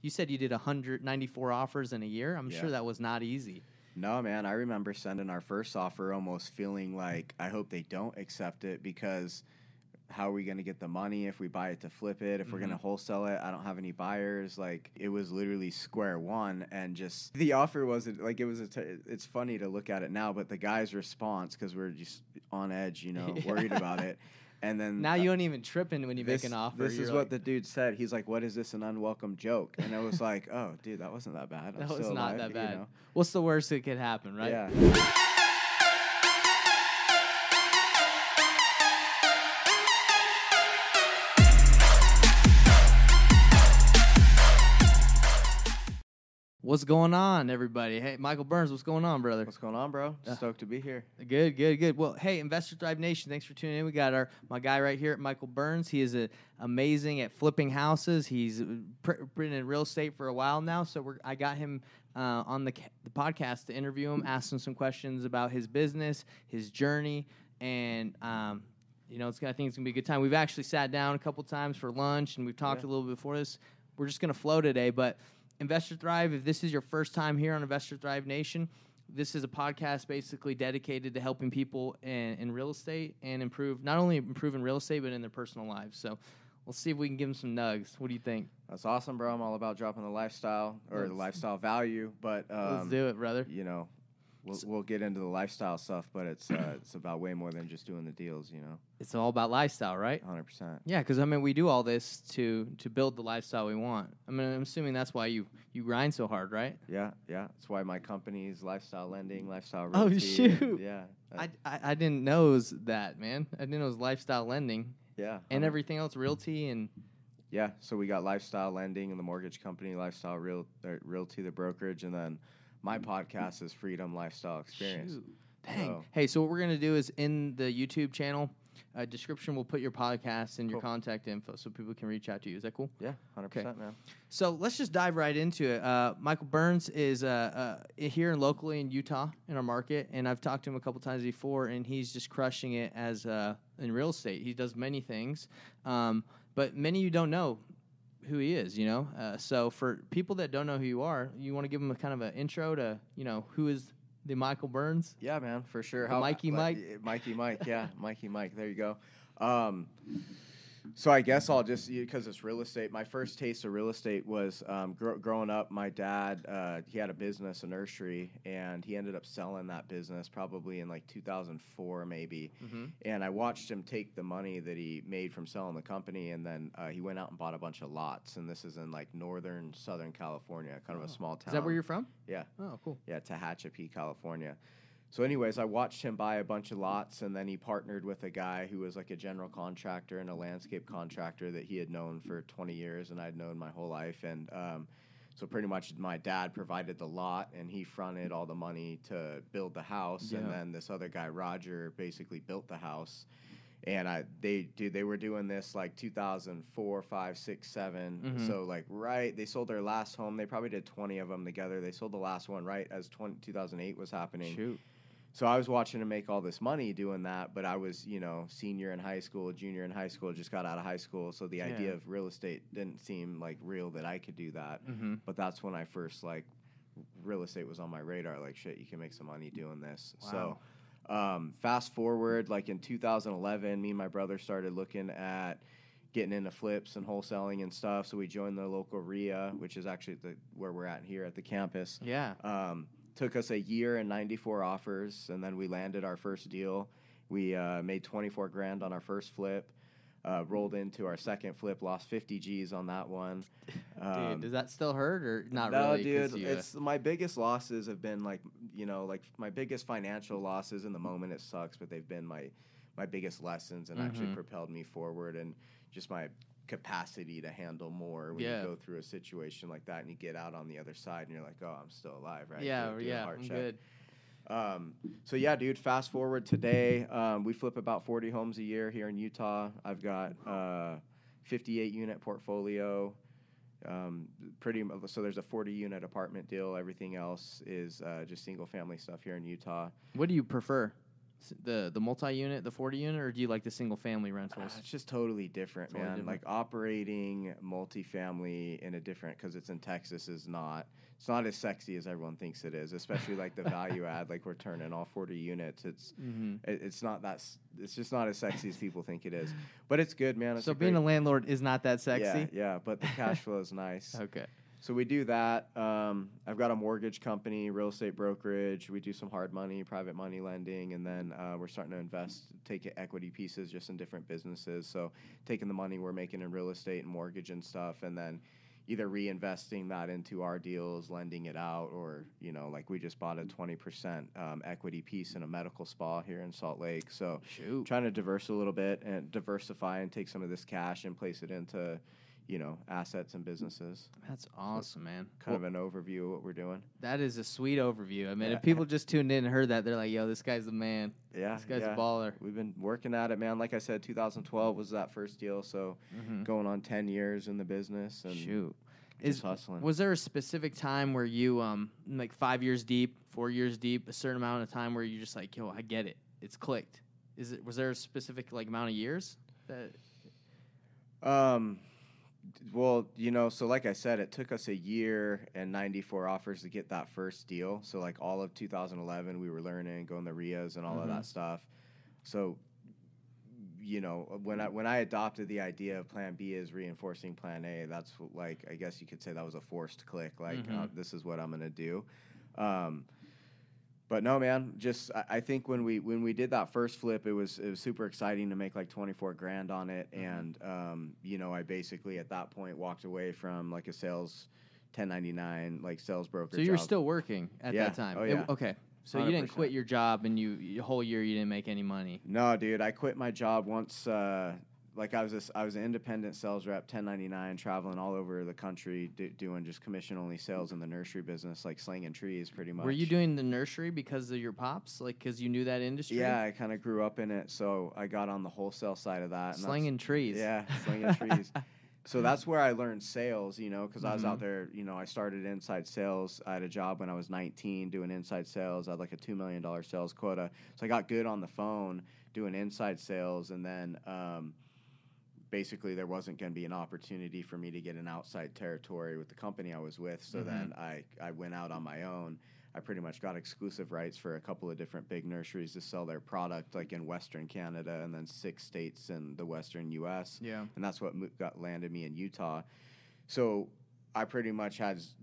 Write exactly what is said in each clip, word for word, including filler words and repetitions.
you said you did one hundred ninety-four offers in a year. I'm Yeah. sure that was not easy. No, man, I remember sending our first offer almost feeling like I hope they don't accept it because how are we going to get the money if we buy it to flip it? If mm-hmm. we're going to wholesale it, I don't have any buyers. Like, it was literally square one, and just the offer wasn't like it was. A t- it's funny to look at it now, but the guy's response, because we're just on edge, you know, yeah. worried about it. And then now uh, you don't even tripping when you this, make an offer. This You're is like, what the dude said. He's like, "What is this, an unwelcome joke?" And I was like, "Oh, dude, that wasn't that bad. I'm that was still not alive, that bad. You know? What's the worst that could happen, right?" Yeah. What's going on, everybody? Hey, Michael Burns, what's going on, brother? What's going on, bro? Stoked to be here. Good, good, good. Well, hey, Investor Thrive Nation, thanks for tuning in. We got our my guy right here, Michael Burns. He is a, amazing at flipping houses. He's pr- been in real estate for a while now, so we're, I got him uh, on the, the podcast to interview him, ask him some questions about his business, his journey, and um, you know, it's I think it's gonna be a good time. We've actually sat down a couple times for lunch, and we've talked yeah. a little bit before this. We're just gonna flow today, but. Investor Thrive, if this is your first time here on Investor Thrive Nation, this is a podcast basically dedicated to helping people in, in real estate and improve, not only improve in real estate, but in their personal lives. So we'll see if we can give them some nugs. What do you think? That's awesome, bro. I'm all about dropping the lifestyle or let's, the lifestyle value, but um, let's do it, brother. You know, we'll, we'll get into the lifestyle stuff, but it's uh, it's about way more than just doing the deals, you know. It's all about lifestyle, right? one hundred percent. Yeah, because, I mean, we do all this to to build the lifestyle we want. I mean, I'm assuming that's why you, you grind so hard, right? Yeah, yeah. That's why my company is Lifestyle Lending, Lifestyle Realty. Oh, shoot. And, yeah. I, I, I didn't know it was that, man. I didn't know it was Lifestyle Lending. Yeah. And um, everything else, Realty and... Yeah, so we got Lifestyle Lending and the mortgage company, Lifestyle Real, uh, Realty, the brokerage, and then my podcast is Freedom Lifestyle Experience. Shoot. Dang. So, hey, so what we're going to do is in the YouTube channel, uh, description, we'll put your podcast and cool. your contact info so people can reach out to you. Is that cool? Yeah, one hundred percent, okay. man. So let's just dive right into it. Uh, Michael Burns is uh, uh, here and locally in Utah in our market, and I've talked to him a couple times before, and he's just crushing it as uh, in real estate. He does many things, um, but many of you don't know who he is, you know? Uh, so for people that don't know who you are, you want to give them a kind of an intro to, you know, who is the Michael Burns? Yeah, man, for sure. How, Mikey Mike? Like, Mikey Mike, yeah, Mikey Mike. There you go. Um, so I guess I'll just, because it's real estate, my first taste of real estate was um, gr- growing up, my dad, uh, he had a business, a nursery, and he ended up selling that business probably in like two thousand four maybe. Mm-hmm. And I watched him take the money that he made from selling the company, and then uh, he went out and bought a bunch of lots. And this is in like northern Southern California, kind oh. of a small town. Is that where you're from? Yeah. Oh, cool. Yeah, Tehachapi, California. So anyways, I watched him buy a bunch of lots, and then he partnered with a guy who was like a general contractor and a landscape contractor that he had known for twenty years, and I'd known my whole life. And um, so pretty much my dad provided the lot, and he fronted all the money to build the house. Yeah. And then this other guy, Roger, basically built the house. And I, they, dude, they were doing this like two thousand four, five, six, seven. Mm-hmm. So like right, they sold their last home. They probably did twenty of them together. They sold the last one right as two thousand eight was happening. Shoot. So I was watching him make all this money doing that, but I was, you know, senior in high school, junior in high school, just got out of high school. So the yeah. idea of real estate didn't seem like real that I could do that. Mm-hmm. But that's when I first, like, real estate was on my radar. Like, shit, you can make some money doing this. Wow. So um, fast forward, like in two thousand eleven, me and my brother started looking at getting into flips and wholesaling and stuff. So we joined the local R I A, which is actually the where we're at here at the campus. Yeah. Um, took us a year and ninety-four offers, and then we landed our first deal. We uh, made twenty-four grand on our first flip, uh, rolled into our second flip, lost fifty G's on that one. Um, dude, does that still hurt or not no, really? No, dude, you, it's my biggest losses have been like, you know, like my biggest financial losses in the moment. It sucks, but they've been my, my biggest lessons and mm-hmm. actually propelled me forward, and just my capacity to handle more when yeah. you go through a situation like that and you get out on the other side and you're like, oh, I'm still alive, right? Yeah, do, do yeah, I'm good. Um, so yeah, dude, fast forward today, um, we flip about forty homes a year here in Utah. I've got uh fifty-eight unit portfolio. Um, pretty so there's a forty unit apartment deal. Everything else is uh, just single family stuff here in Utah. What do you prefer? S- The the multi unit, the forty unit, or do you like the single family Uh, rentals? it's just totally different, Totally man. different. Like operating multifamily in a different, because it's in Texas, is not. It's not as sexy as everyone thinks it is. Especially like the value add, like we're turning all forty units. It's Mm-hmm. it, it's not that. s- It's just not as sexy as people think it is. But it's good, man. It's So a being great, a landlord is not that sexy. Yeah, yeah. But the cash flow is nice. Okay. So we do that. Um, I've got a mortgage company, real estate brokerage. We do some hard money, private money lending, and then uh, we're starting to invest, take equity pieces just in different businesses. So taking the money we're making in real estate and mortgage and stuff, and then either reinvesting that into our deals, lending it out, or you know, like we just bought a twenty percent um, equity piece in a medical spa here in Salt Lake. So Shoot. trying to diverse a little bit and diversify and take some of this cash and place it into, you know, assets and businesses. That's awesome, man. Kind Well, of an overview of what we're doing. that is a sweet overview. I mean, Yeah. if people just tuned in and heard that, they're like, "Yo, this guy's the man. Yeah, This guy's yeah. a baller." We've been working at it, man. Like I said, two thousand twelve was that first deal, so Mm-hmm. going on ten years in the business and Shoot. just Is hustling. was there a specific time where you um like five years deep, four years deep, a certain amount of time where you're just like, "Yo, I get it. It's clicked." Is it was there a specific like amount of years that Um, d- well, you know, so like I said, it took us a year and ninety-four offers to get that first deal. So like all of two thousand eleven, we were learning, going the R I As and all of Mhm. that stuff. So, you know, when I when I adopted the idea of Plan B as reinforcing Plan A, that's wh- like I guess you could say that was a forced click. Like uh, Mhm. this is what I'm gonna do. Um, but no, man, just I, I think when we when we did that first flip, it was it was super exciting to make like twenty-four grand on it, Mhm. and um, you know, I basically at that point walked away from like a sales ten ninety-nine like sales broker. so you were job. still working at Yeah. that time? Oh, It- yeah. okay. So you didn't quit one hundred percent. your job and you your whole year you didn't make any money. No, dude, I quit my job once. Uh, like I was, a s I was an independent sales rep, ten ninety-nine, traveling all over the country, do, doing just commission only sales in the nursery business, like slinging trees, pretty much. Were you doing the nursery because of your pops, like because you knew that industry? Yeah, I kind of grew up in it, so I got on the wholesale side of that. and that's- slinging trees. Yeah, slinging trees. So that's where I learned sales, you know, because I was Mhm. out there, you know, I started inside sales. I had a job when I was nineteen doing inside sales. I had like a two million dollars sales quota. So I got good on the phone doing inside sales. And then um, basically there wasn't going to be an opportunity for me to get an outside territory with the company I was with. So Mhm. then I, I went out on my own. I pretty much got exclusive rights for a couple of different big nurseries to sell their product, like in Western Canada and then six states in the Western U S Yeah. and that's what mo- got landed me in Utah. So I pretty much had s-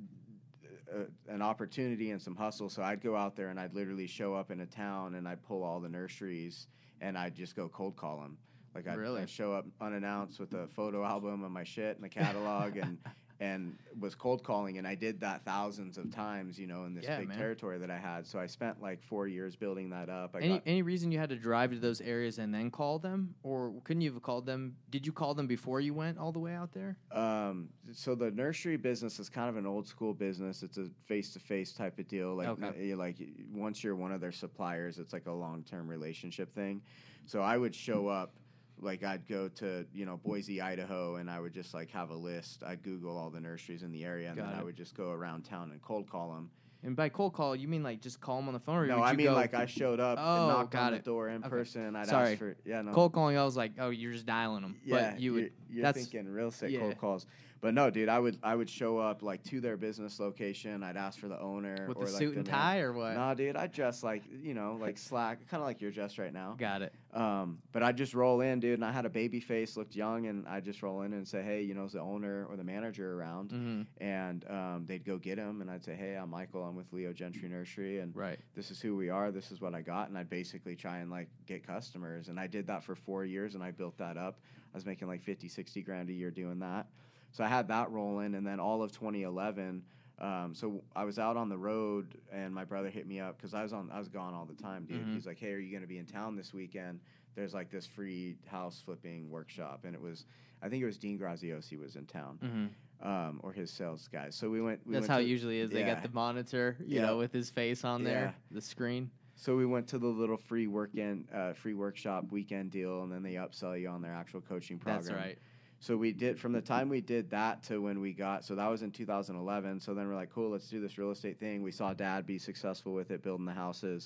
uh, an opportunity and some hustle. So I'd go out there and I'd literally show up in a town and I'd pull all the nurseries and I'd just go cold call them. Like I'd, Really? I'd show up unannounced with a photo album of my shit and the catalog and and was cold calling, and I did that thousands of times, you know, in this Yeah, big man. territory that I had. So I spent like four years building that up. I Any got, any reason you had to drive to those areas and then call them, or couldn't you have called them? Did you call them before you went all the way out there? Um, so the nursery business is kind of an old school business. It's a face to face type of deal. Like, Okay. n- you- like y- once you're one of their suppliers, it's like a long term relationship thing. So I would show up, like I'd go to you know Boise, Idaho, and I would just like have a list. I'd Google all the nurseries in the area, and Got then it. I would just go around town and cold call them. And by cold call, you mean like just call them on the phone, or No, would I you mean go like I showed up Oh, and knocked got on the it. door in Okay. person. I'd Sorry. ask for yeah no cold calling? I was like, oh, you're just dialing them. Yeah, but you would. you're, you're that's thinking real estate yeah. cold calls. But no, dude, I would I would show up like to their business location. I'd ask for the owner with or the like suit and man- tie or what? Nah, dude, I dress like you know like slack, kind of like you're dressed right now. Got it. Um, but I just roll in, dude, and I had a baby face, looked young, and I just roll in and say, hey, you know, is the owner or the manager around? Mm-hmm. And um, they'd go get him, and I'd say, hey, I'm Michael, I'm with Leo Gentry Nursery, and Right. this is who we are, this is what I got, and I'd basically try and like get customers, and I did that for four years, and I built that up. I was making like fifty, sixty grand a year doing that. So I had that rolling, and then all of twenty eleven. Um, so I was out on the road, and my brother hit me up because I was on. I was gone all the time, dude. Mhm. He's like, "Hey, are you going to be in town this weekend? There's like this free house flipping workshop," and it was, I think it was Dean Graziosi was in town, Mm-hmm. um, or his sales guy. So we went. We That's went how to, it usually is. They yeah. got the monitor, you Yeah. know, with his face on there, Yeah. the screen. So we went to the little free weekend, uh, free workshop weekend deal, and then they upsell you on their actual coaching program. That's right. So we did from the time we did that to when we got, so that was in two thousand eleven. So then we're like, cool, let's do this real estate thing. We saw Dad be successful with it, building the houses.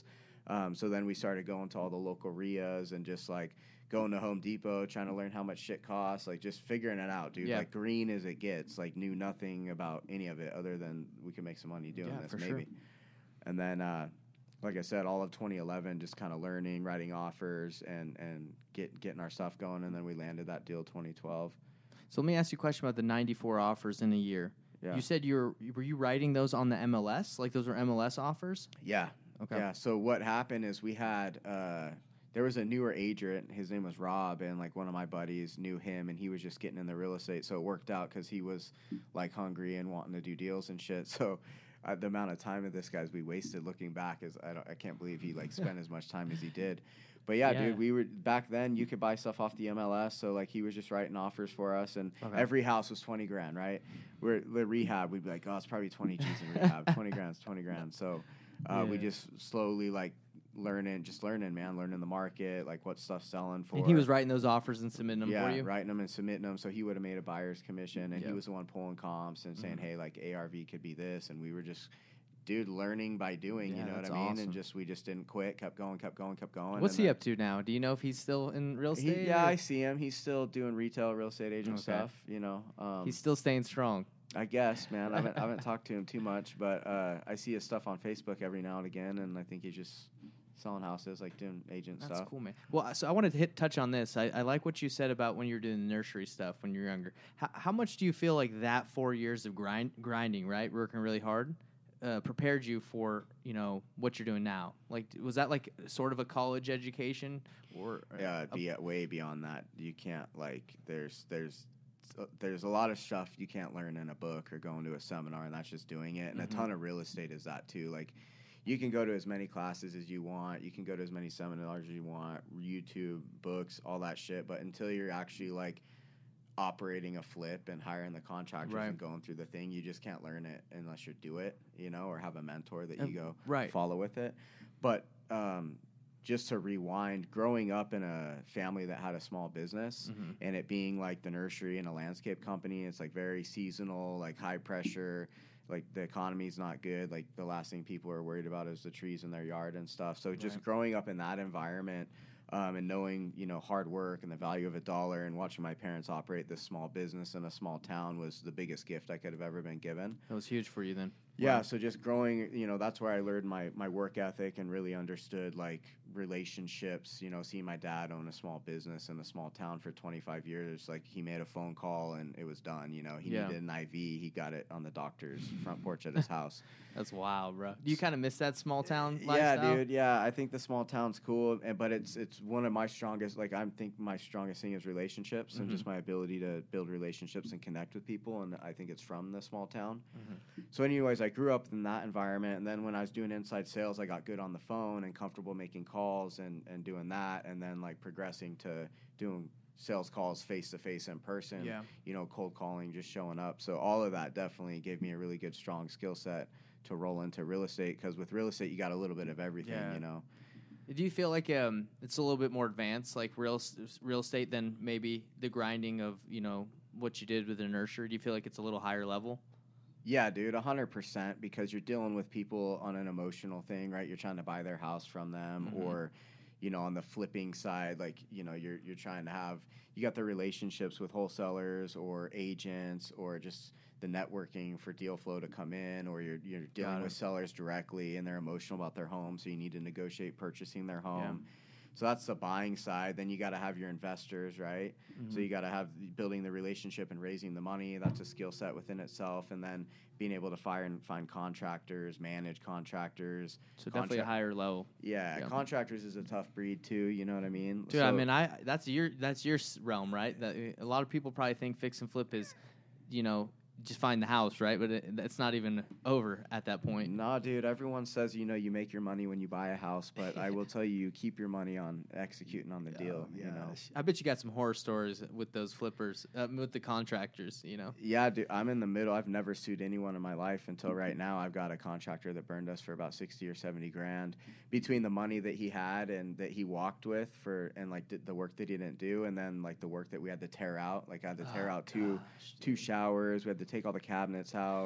Um, so then we started going to all the local R I As and just like going to Home Depot, trying to learn how much shit costs, like just figuring it out, dude. Yeah. Like green as it gets, like knew nothing about any of it other than we can make some money doing Yeah, this, for maybe. sure. And then, uh, like I said, all of twenty eleven, just kind of learning, writing offers, and and get getting our stuff going. And then we landed that deal twenty twelve. So let me ask you a question about the ninety-four offers in a year. Yeah. You said you were were you writing those on the M L S? Like those were M L S offers? Yeah. Okay. Yeah. So what happened is we had uh, there was a newer agent. His name was Rob, and like one of my buddies knew him, and he was just getting in the real estate. So it worked out because he was like hungry and wanting to do deals and shit. So uh, the amount of time of this guys we wasted looking back is I don't I can't believe he like spent as much time as he did. But yeah, Yeah. dude, we were back then. You could buy stuff off the M L S, so like he was just writing offers for us, and Okay. every house was twenty grand, right? We're the rehab. We'd be like, oh, it's probably twenty G's in rehab. twenty grand's twenty grand. So uh, we Yeah. just slowly like learning, just learning, man, learning the market, like what stuff's selling for. And he was writing those offers and submitting them yeah, for you? writing them and submitting them. So he would have made a buyer's commission, and Yep. he was the one pulling comps and saying, Mhm. hey, like A R V could be this, and we were just. Dude, learning by doing, Yeah, you know what that's I mean? awesome. And just we just didn't quit, kept going, kept going, kept going. What's and he then- up to now? Do you know if he's still in real he, estate? yeah, or- I see him. He's still doing retail real estate agent Okay. stuff. You know, um, He's still staying strong. I guess, man. I haven't, I haven't talked to him too much, but uh, I see his stuff on Facebook every now and again, and I think he's just selling houses, like doing agent That's stuff. cool, man. Well, so I wanted to hit touch on this. I, I like what you said about when you were doing the nursery stuff when you were younger. How, how much do you feel like that four years of grind grinding, right, working really hard, uh, prepared you for you know what you're doing now? Like, was that like sort of a college education, or Yeah, it'd be uh, way beyond that. You can't like. There's there's uh, there's a lot of stuff you can't learn in a book or going to a seminar, and that's just doing it. And Mhm. a ton of real estate is that too. Like, you can go to as many classes as you want. You can go to as many seminars as you want. YouTube, books, all that shit. But until you're actually like operating a flip and hiring the contractors Right. and going through the thing, you just can't learn it unless you do it, you know, or have a mentor that Uh, you go right. follow with it. But um, just to rewind, growing up in a family that had a small business Mhm. and it being like the nursery and a landscape company, it's like very seasonal, like high pressure. Like the economy's not good. Like the last thing people are worried about is the trees in their yard and stuff. So just Right. growing up in that environment um, and knowing, you know, hard work and the value of a dollar and watching my parents operate this small business in a small town was the biggest gift I could have ever been given. That was huge for you then. Yeah, Wow. so just growing, you know, that's where I learned my, my work ethic and really understood like relationships, you know, seeing my dad own a small business in a small town for twenty-five years. Like he made a phone call and it was done, you know, he Yeah. needed an I V. He got it on the doctor's front porch at his house. That's wild, bro. Do you kind of miss that small town Yeah, lifestyle? dude. Yeah, I think the small town's cool, and but it's it's one of my strongest. Like I think my strongest thing is relationships and Mhm. just my ability to build relationships and connect with people, and I think it's from the small town. Mhm. So, anyways, I grew up in that environment, and then when I was doing inside sales, I got good on the phone and comfortable making calls and and doing that, and then like progressing to doing sales calls face to face in person. Yeah. You know, cold calling, just showing up. So all of that definitely gave me a really good, strong skill set to roll into real estate, because with real estate you got a little bit of everything. Yeah. You know. Do you feel like um, it's a little bit more advanced, like real s- real estate, than maybe the grinding of you know what you did with the nursery? Do you feel like it's a little higher level? Yeah, dude, one hundred percent, because you're dealing with people on an emotional thing, right? You're trying to buy their house from them, Mhm. or, you know, on the flipping side, like, you know, you're you're trying to have, you got the relationships with wholesalers or agents, or just the networking for deal flow to come in, or you're you're Got dealing it. with sellers directly and they're emotional about their home, so you need to negotiate purchasing their home. So that's the buying side. Then you got to have your investors, right? So Mhm. you got to have building the relationship and raising the money. That's a skill set within itself. And then being able to fire and find contractors, manage contractors. So definitely a Contra- higher level. Yeah, Yeah. contractors is a tough breed too. You know what I mean? Dude, I So- mean, I that's your that's your s- realm, right? That a lot of people probably think fix and flip is, you know, just find the house, right? But it, it's not even over at that point. Nah, dude. Everyone says, you know, you make your money when you buy a house, but I will tell you, you keep your money on executing on the deal. You know. I bet you got some horror stories with those flippers, uh, with the contractors. You know. Yeah, dude, I'm in the middle. I've never sued anyone in my life until right now. I've got a contractor that burned us for about sixty or seventy grand between the money that he had and that he walked with for, and like did the work that he didn't do, and then like the work that we had to tear out. Like I had to tear Oh, out two gosh, two dude. showers. We had to take all the cabinets out.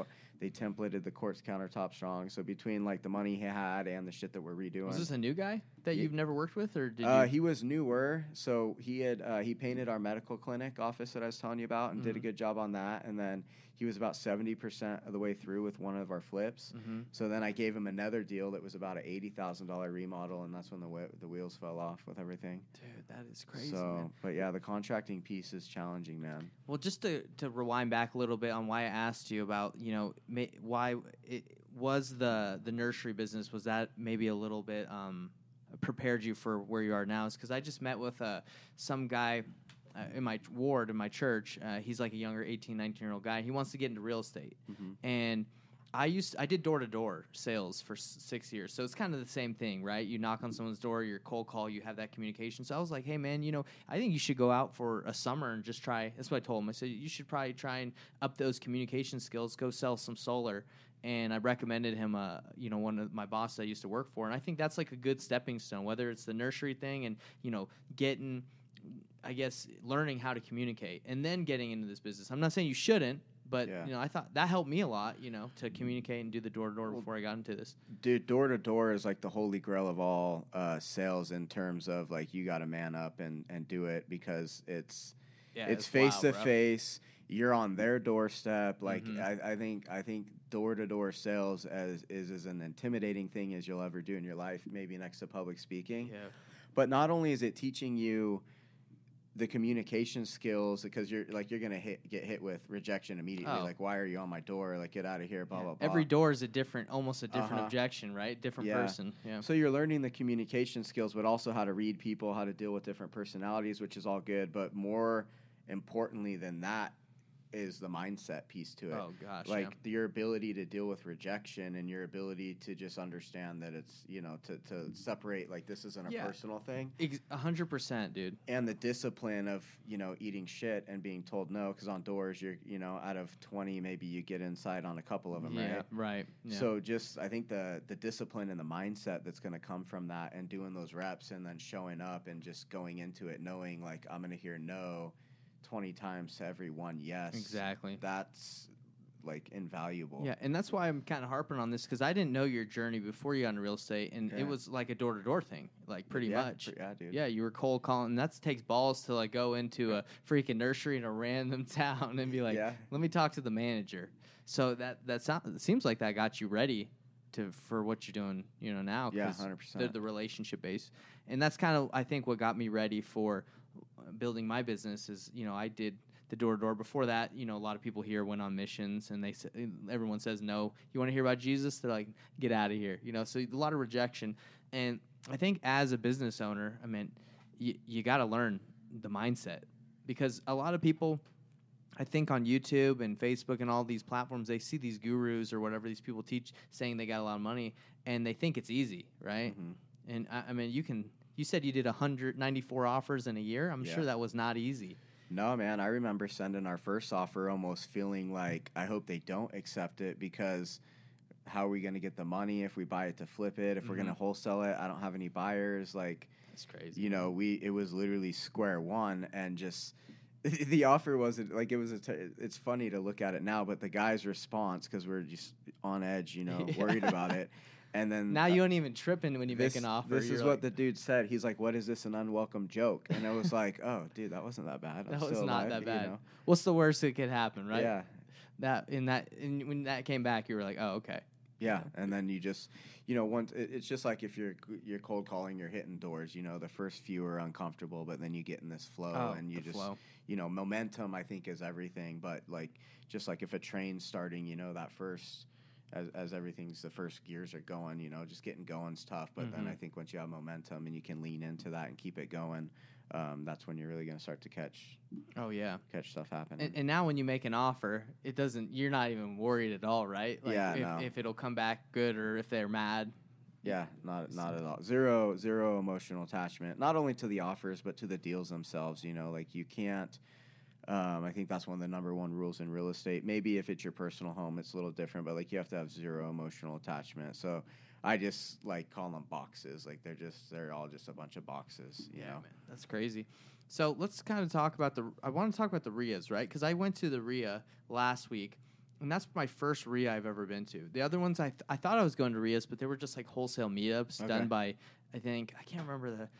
They templated the quartz countertop strong. So between like the money he had and the shit that we're redoing. Was this a new guy that Yeah. you've never worked with, or did Uh, you? he was newer, so he had uh, he painted our medical clinic office that I was telling you about, and Mhm. did a good job on that. And then he was about seventy percent of the way through with one of our flips. Mhm. So then I gave him another deal that was about an eighty thousand dollar remodel, and that's when the whe- the wheels fell off with everything. Dude, that is crazy. so, man. but yeah, the contracting piece is challenging, man. Well, just to, to rewind back a little bit on why I asked you about, you know, ma- why it was the the nursery business, was that maybe a little bit um, prepared you for where you are now? Is because I just met with uh, some guy uh, in my ward in my church. Uh, he's like a younger eighteen, nineteen year old guy. He wants to get into real estate, Mhm. and I used I did door to door sales for s- six years, so it's kind of the same thing, right? You knock on someone's door, you're cold call, you have that communication. So I was like, hey man, you know, I think you should go out for a summer and just try. That's what I told him. I said you should probably try and up those communication skills. Go sell some solar. And I recommended him, uh, you know, one of my bosses I used to work for, and I think that's like a good stepping stone. Whether it's the nursery thing and you know getting, I guess, learning how to communicate and then getting into this business. I'm not saying you shouldn't. But, Yeah. you know, I thought that helped me a lot, you know, to communicate and do the door-to-door Well, before I got into this. Dude, door to door is like the holy grail of all uh, sales in terms of like you got to man up and, and do it because it's Yeah, it's it's face wild, to bro. face. You're on their doorstep. Like Mhm. I, I think I think door to door sales as is as an intimidating thing as you'll ever do in your life, maybe next to public speaking. Yeah. But not only is it teaching you the communication skills because you're like you're gonna hit get hit with rejection immediately. Oh. Like, why are you on my door? Like, get out of here. Blah Yeah. blah blah. Every door is a different, almost a different Uh-huh. objection, right? Different Yeah. person. Yeah. So you're learning the communication skills, but also how to read people, how to deal with different personalities, which is all good. But more importantly than that is the mindset piece to it. Oh gosh. Like your ability to deal with rejection and your ability to just understand that it's, you know, to, to separate like this isn't a Yeah. personal thing. yeah. A hundred percent, dude. And the discipline of, you know, eating shit and being told no, because on doors you're, you know, out of twenty, maybe you get inside on a couple of them, yeah. right? Right. Yeah. So just I think the the discipline and the mindset that's going to come from that and doing those reps and then showing up and just going into it knowing like I'm going to hear no twenty times to every one yes. Exactly. That's like invaluable. Yeah, and that's why I'm kind of harping on this because I didn't know your journey before you got into real estate, and Yeah. it was like a door to door thing, like pretty yeah, much. pr- Yeah, dude. Yeah, you were cold calling. And that takes balls to like go into a freaking nursery in a random town and be like, Yeah. "Let me talk to the manager." So that that sound, it seems like that got you ready to for what you're doing, you know, now. Yeah, 'cause one hundred The, percent. the relationship base, and that's kind of I think what got me ready for building my business is you know I did the door to door. Before that, you know, a lot of people here went on missions, and they sa- everyone says no. You want to hear about Jesus? They're like, get out of here. You know, so a lot of rejection. And I think as a business owner, I mean, you you got to learn the mindset because a lot of people, I think on YouTube and Facebook and all these platforms, they see these gurus or whatever these people teach saying they got a lot of money, and they think it's easy, right? Mhm. And I, I mean, you can. You said you did one hundred ninety-four offers in a year. I'm Yeah. sure that was not easy. No, man, I remember sending our first offer almost feeling like I hope they don't accept it because how are we going to get the money if we buy it to flip it? If we're going to Mhm. wholesale it, I don't have any buyers. Like, That's crazy. you know, we it was literally square one and just the offer wasn't like it was a t- it's funny to look at it now, but the guy's response because we're just on edge, you know, Yeah. worried about it. And then Now you ain't even tripping when you this, make an offer. This is You're what like, the dude said. He's like, "What is this? An unwelcome joke?" And I was like, "Oh, dude, that wasn't that bad. I'm that was still not alive," that you bad. know? What's the worst that could happen, right? Yeah, That in that in, when that came back, you were like, oh, okay. yeah. And then you just, you know, once it, it's just like if you're you're cold calling, you're hitting doors. You know, the first few are uncomfortable, but then you get in this flow, Oh, and you the just, flow. you know, momentum. I think is everything. But like, just like if a train's starting, you know, that first. As, as everything's the first gears are going, you know, just getting going's tough. But then Mhm. I think once you have momentum and you can lean into that and keep it going, um, that's when you're really going to start to catch Oh yeah. catch stuff happening. And, and now when you make an offer, it doesn't. You're not even worried at all, right? Like Yeah, If, no. if it'll come back good or if they're mad. Yeah, not not at all. Zero zero emotional attachment. Not only to the offers, but to the deals themselves. You know, like you can't. Um, I think that's one of the number one rules in real estate. Maybe if it's your personal home, it's a little different, but like you have to have zero emotional attachment. So I just like call them boxes. Like they're just they're all just a bunch of boxes. You know. man, that's crazy. So let's kind of talk about the. I want to talk about the R I As, right? Because I went to the R I A last week, and that's my first R I A I've ever been to. The other ones I th- I thought I was going to R I As, but they were just like wholesale meetups Okay. done by I think I can't remember the.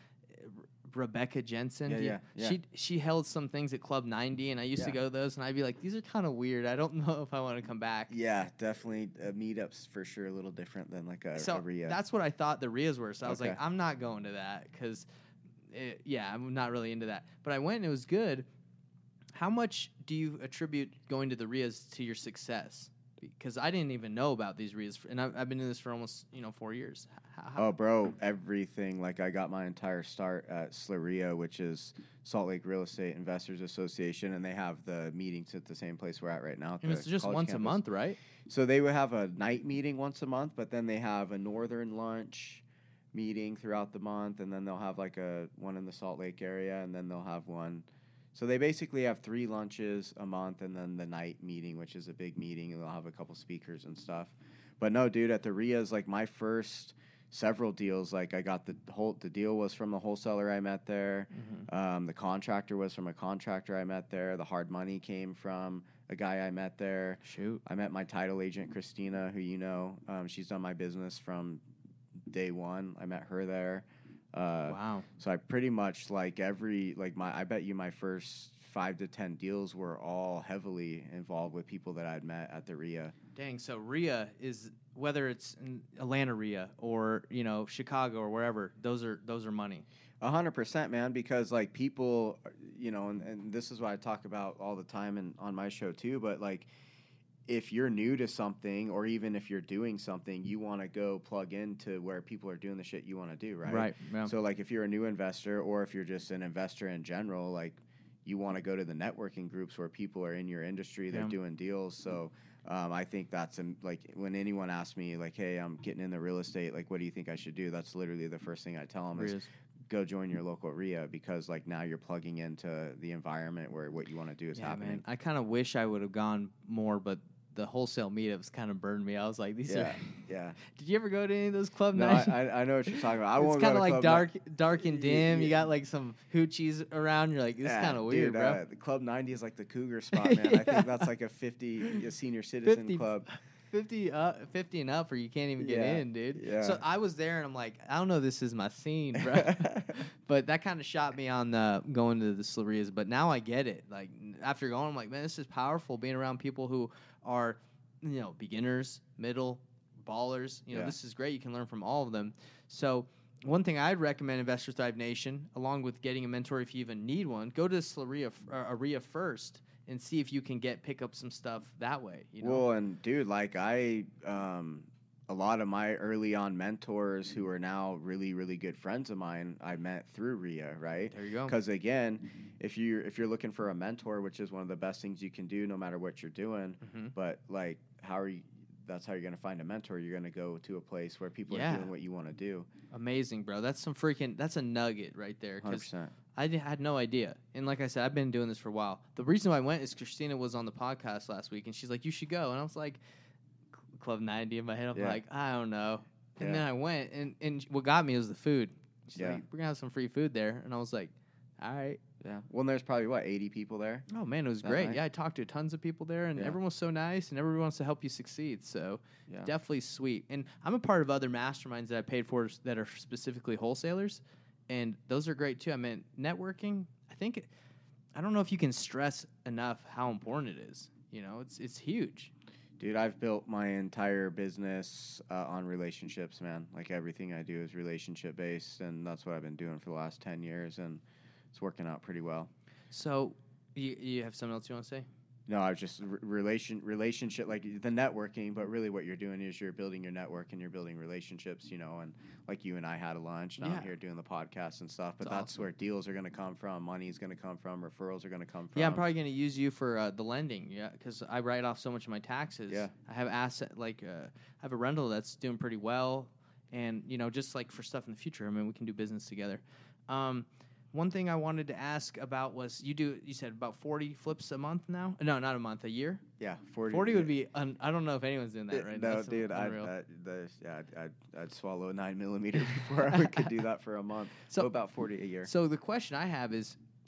Rebecca Jensen. Yeah, Do you- yeah, yeah. She she held some things at Club ninety, and I used to Yeah. go to those, and I'd be like, these are kind of weird. I don't know if I want to come back. Yeah, definitely. Uh, meetups for sure a little different than like a, So a R I A. that's what I thought the R I As were. So I was like, Okay. I'm not going to that because, yeah, I'm not really into that. But I went and it was good. How much do you attribute going to the R I As to your success? Because I didn't even know about these R I As, and I've, I've been doing this for almost you know four years. How, how, Oh, bro, everything. Like, I got my entire start at S L R I A, which is Salt Lake Real Estate Investors Association, and they have the meetings at the same place we're at right now. at and the it's just college once a campus. month, right? So they would have a night meeting once a month, but then they have a northern lunch meeting throughout the month, and then they'll have like a one in the Salt Lake area, and then they'll have one. So they basically have three lunches a month, and then the night meeting, which is a big meeting, and they'll have a couple speakers and stuff. But no, dude, at the R I As, like my first several deals, like I got the whole the deal was from the wholesaler I met there. Mm-hmm. Um, the contractor was from a contractor I met there. The hard money came from a guy I met there. Shoot. I met my title agent, Christina, who you know. Um, she's done my business from day one. I met her there. Uh, Wow. So I pretty much like every like my I bet you my first five to ten deals were all heavily involved with people that I'd met at the R I A. Dang. So R I A is whether it's in Atlanta R I A or you know Chicago or wherever. Those are those are money. A hundred percent, man. Because like people, you know, and, and this is what I talk about all the time and on my show too. But like, if you're new to something, or even if you're doing something, you want to go plug into where people are doing the shit you want to do, right? Right. Yeah. So like, if you're a new investor, or if you're just an investor in general, like you want to go to the networking groups where people are in your industry, they're Yeah. doing deals. So um, I think that's an, like when anyone asks me like, hey, I'm getting into real estate, like what do you think I should do? That's literally the first thing I tell them R I is As. go join your local R I A, because like now you're plugging into the environment where what you want to do is Yeah, happening. man. I kind of wish I would have gone more, but the wholesale meetups kind of burned me. I was like, these Yeah, are. yeah. Did you ever go to any of those club No, nights? I, I I know what you're talking about. I it's won't go kind to of like club dark, ni- dark and Y- dim. y- You got like some hoochies around. You're like, this Yeah, is kind of weird, dude, bro. Uh, the Club ninety is like the cougar spot, man. I think that's like a fifty a senior citizen fifty club. fifty, uh, fifty and up, or you can't even get Yeah, in, dude. yeah. So I was there, and I'm like, I don't know, this is my scene, bro. But that kind of shot me on the going to the S L R I As. But now I get it. Like after going, I'm like, man, this is powerful. Being around people who are, you know, beginners, middle, ballers. You know, Yeah. this is great. You can learn from all of them. So one thing I'd recommend Investors Thrive Nation, along with getting a mentor if you even need one, go to S L R I A, f- uh, R I A first and see if you can get pick up some stuff that way. You know. Well, and dude, like I, um, a lot of my early on mentors who are now really, really good friends of mine, I met through R I A, right? There you go. Because again, if you if you're looking for a mentor, which is one of the best things you can do, no matter what you're doing, Mhm. but like, how are you? That's how you're gonna find a mentor. You're gonna go to a place where people Yeah. are doing what you want to do. Amazing, bro. That's some freaking. That's a nugget right there. Hundred Because percent. I di- had no idea. And like I said, I've been doing this for a while. The reason why I went is Christina was on the podcast last week, and she's like, "You should go." And I was like, "C- Club ninety in my head. I'm Yeah. like, I don't know. And Yeah. then I went, and and what got me was the food. She's Yeah. like, "We're gonna have some free food there," and I was like, "All right." Yeah. Well, and there's probably what eighty people there. Oh man, it was That great. night? Yeah, I talked to tons of people there, and Yeah. everyone was so nice, and everyone wants to help you succeed. So Yeah. definitely sweet. And I'm a part of other masterminds that I paid for s- that are specifically wholesalers, and those are great too. I mean, networking. I think it, I don't know if you can stress enough how important it is. You know, it's it's huge. Dude, I've built my entire business uh, on relationships, man. Like everything I do is relationship based, and that's what I've been doing for the last ten years, and it's working out pretty well. So you you have something else you want to say? No, I was just re- relation relationship, like the networking, but really what you're doing is you're building your network and you're building relationships, you know. And like you and I had a lunch, and Yeah. I'm here doing the podcast and stuff. But That's that's awesome. where deals are going to come from, money is going to come from, referrals are going to come from. Yeah, I'm probably going to use you for uh, the lending. Yeah, because I write off so much of my taxes. Yeah. I have asset like uh, I have a rental that's doing pretty well, and you know, just like for stuff in the future. I mean, we can do business together. Um, one thing I wanted to ask about was you do you said about forty flips a month now? No, not a month, a year. yeah, forty. forty would be. Un- I don't know if anyone's doing that right now. No, That's dude, I'd, unreal. I'd, there's- yeah, I'd, I'd, I'd swallow a nine millimeter before I could do that for a month. So- So about forty a year. So the question I have is,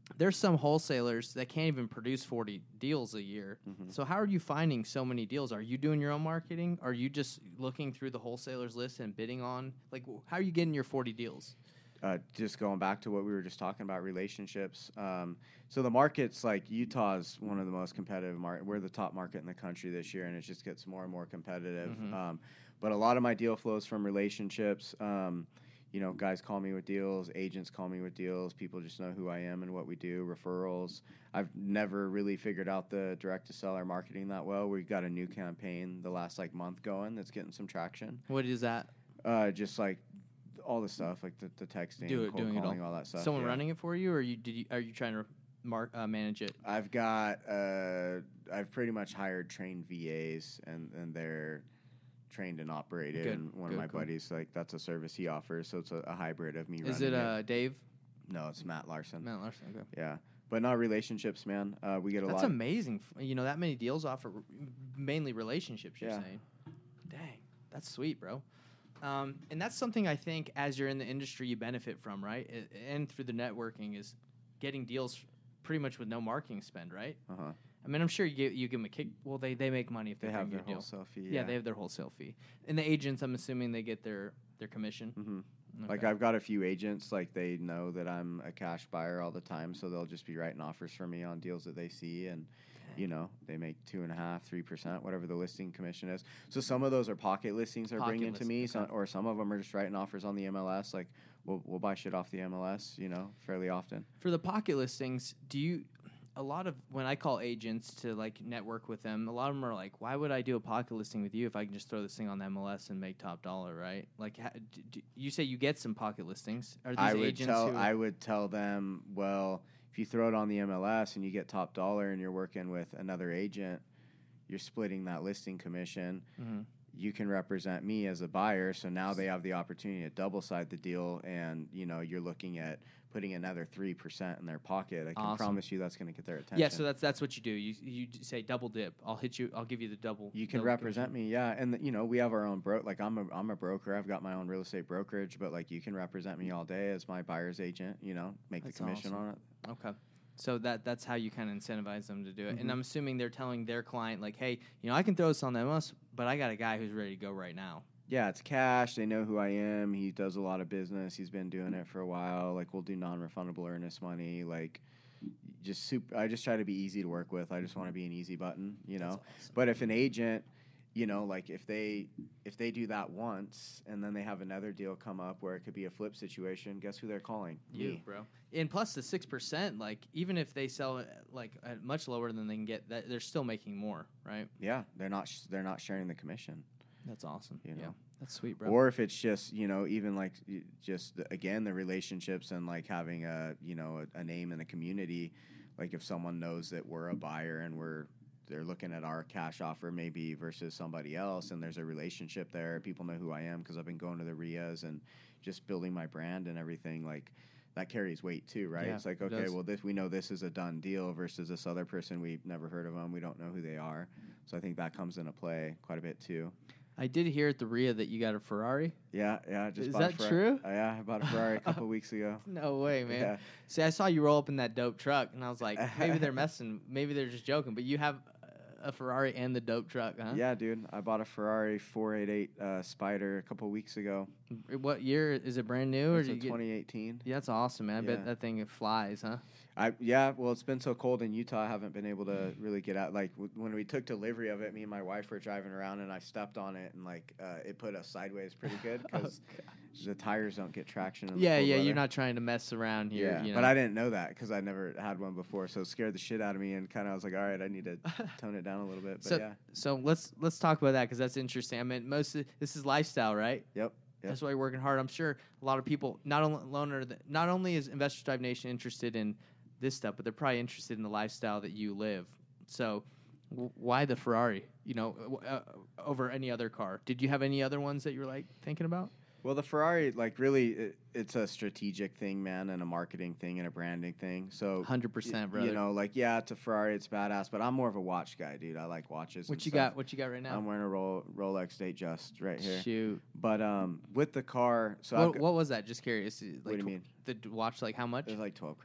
there's some wholesalers that can't even produce forty deals a year. Mm-hmm. So how are you finding so many deals? Are you doing your own marketing? Are you just looking through the wholesalers list and bidding on? Like, how are you getting your forty deals? Uh, just going back to what we were just talking about, relationships. Um, so the market's like Utah's one of the most competitive market. We're the top market in the country this year, and it just gets more and more competitive. Mm-hmm. Um, but a lot of my deal flows from relationships. Um, you know, guys call me with deals, agents call me with deals. People just know who I am and what we do. Referrals. I've never really figured out the direct to seller marketing that well. We've got a new campaign the last like month going that's getting some traction. What is that? Uh, just like all the stuff, like the, the texting, Do it, cold doing calling, it all. all that stuff. Someone yeah. running it for you, or you did? You, are you trying to mark uh, manage it? I've got. Uh, I've pretty much hired trained V As, and and they're trained and operated. Good, And one good, of my cool. buddies, like that's a service he offers, so it's a, a hybrid of me. Is running it uh, Dave? No, it's Matt Larson. Matt Larson. Okay. Yeah, but not relationships, man. Uh, we get a That's lot. amazing. F- You know, that many deals offer r- mainly relationships, you're Yeah. saying. Dang, that's sweet, bro. Um, and that's something I think as you're in the industry you benefit from, right? I- and through the networking is getting deals pretty much with no marketing spend, right? Uh huh. I mean, I'm sure you give, you give them a kick. Well, they, they make money if they, They have bring their you a deal. wholesale fee. Yeah. Yeah, they have their wholesale fee. And the agents, I'm assuming they get their, their commission. Mm-hmm. Okay. Like I've got a few agents, like they know that I'm a cash buyer all the time, so they'll just be writing offers for me on deals that they see, and you know they make two and a half, three percent, whatever the listing commission is. So some of those are pocket listings they're Pocket bringing to me, listings, some, or some of them are just writing offers on the M L S. Like we'll we'll buy shit off the M L S, you know, fairly often. For the pocket listings, do you a lot of when I call agents to like network with them, a lot of them are like, "Why would I do a pocket listing with you if I can just throw this thing on the M L S and make top dollar?" Right? Like, ha, d- d- you say you get some pocket listings. Are these I would agents tell who? I would tell them, well, if you throw it on the M L S and you get top dollar and you're working with another agent, you're splitting that listing commission. Mhm. You can represent me as a buyer, so now they have the opportunity to double side the deal, and you know you're looking at putting another three percent in their pocket. I can Awesome. promise you that's going to get their attention. Yeah, so that's that's what you do. You you d- say double dip. I'll hit you. I'll give you the double. you can double represent commission. me, yeah, and you know we have our own bro. Like I'm a I'm a broker. I've got my own real estate brokerage, but like you can represent me all day as my buyer's agent. You know, make That's the commission awesome. on it. Okay. So that that's how you kind of incentivize them to do it. Mhm. And I'm assuming they're telling their client like, "Hey, you know, I can throw this on the M L S, but I got a guy who's ready to go right now." Yeah, it's cash. They know who I am. He does a lot of business. He's been doing it for a while. Like we'll do non-refundable earnest money. Like just super. I just try to be easy to work with. I just want to be an easy button, you know. That's awesome. But if an agent, you know, like if they if they do that once and then they have another deal come up where it could be a flip situation, guess who they're calling? You, Me. bro. And plus the six percent, like even if they sell it like at much lower than they can get, that they're still making more, right? Yeah, they're not sh- they're not sharing the commission. That's awesome. You Yeah, know. that's sweet, bro. Or if it's just, you know, even like y- just the, again the relationships and like having a, you know, a, a name in the community, like if someone knows that we're a buyer and we're they're looking at our cash offer maybe versus somebody else, and there's a relationship there. People know who I am because I've been going to the R I As and just building my brand and everything. Like that carries weight too, right? Yeah, it's like, it okay, does. well, this we know this is a done deal versus this other person we've never heard of them. We don't know who they are. So I think that comes into play quite a bit too. I did hear at the R I A that you got a Ferrari. Yeah, yeah. I Just Is bought a that Ferra- true? Uh, yeah, I bought a Ferrari a couple weeks ago. No way, man. Yeah. See, I saw you roll up in that dope truck, and I was like, maybe they're messing, maybe they're just joking. But you have a Ferrari and the dope truck, huh? Yeah, dude. I bought a Ferrari four eighty-eight uh, Spider a couple weeks ago. What year is it? Brand new or It's did a you get? twenty eighteen. Yeah, that's awesome, man. I bet Yeah. that thing flies, huh? I yeah. Well, it's been so cold in Utah. I haven't been able to really get out. Like w- when we took delivery of it, me and my wife were driving around, and I stepped on it, and like uh, it put us sideways pretty good because the tires don't get traction. In the Yeah, cold yeah. weather. You're not trying to mess around here. Yeah, you know? but I didn't know that because I never had one before, so it scared the shit out of me, and kind of I was like, all right, I need to tone it down a little bit. But so, yeah, so let's let's talk about that because that's interesting. I mean, most of, this is lifestyle, right? yep. Yep. That's why you're working hard. I'm sure a lot of people not only loaner, not only is Investors Drive Nation interested in this stuff, but they're probably interested in the lifestyle that you live. So, w- why the Ferrari? You know, w- uh, over any other car? Did you have any other ones that you were like thinking about? Well, the Ferrari, like, really, it, it's a strategic thing, man, and a marketing thing and a branding thing. So, one hundred percent, y- brother. You know, like, yeah, it's a Ferrari, it's badass, but I'm more of a watch guy, dude. I like watches. What and you stuff. got? What you got right now? I'm wearing a Ro- Rolex Datejust right here. Shoot. But um, with the car, so I've What, got, what was that? Just curious. Like, what do you tw- mean? The d- watch, like how much? It was like twelve grand.